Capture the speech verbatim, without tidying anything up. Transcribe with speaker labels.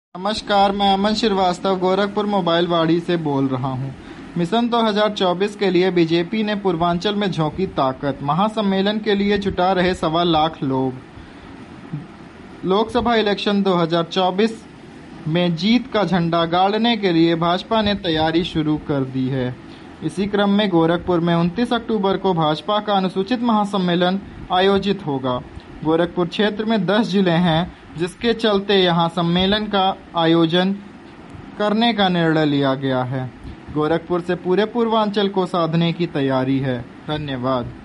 Speaker 1: नमस्कार, मैं अमन श्रीवास्तव गोरखपुर मोबाइल वाड़ी से बोल रहा हूं। मिशन दो हज़ार चौबीस के लिए बीजेपी ने पूर्वांचल में झोंकी ताकत। महासम्मेलन के लिए जुटा रहे सवा लाख लोग। लोकसभा इलेक्शन दो हज़ार चौबीस में जीत का झंडा गाड़ने के लिए भाजपा ने तैयारी शुरू कर दी है। इसी क्रम में गोरखपुर में उनतीस अक्टूबर को भाजपा का अनुसूचित महासम्मेलन आयोजित होगा। गोरखपुर क्षेत्र में दस जिले हैं, जिसके चलते यहां सम्मेलन का आयोजन करने का निर्णय लिया गया है। गोरखपुर से पूरे पूर्वांचल को साधने की तैयारी है। धन्यवाद।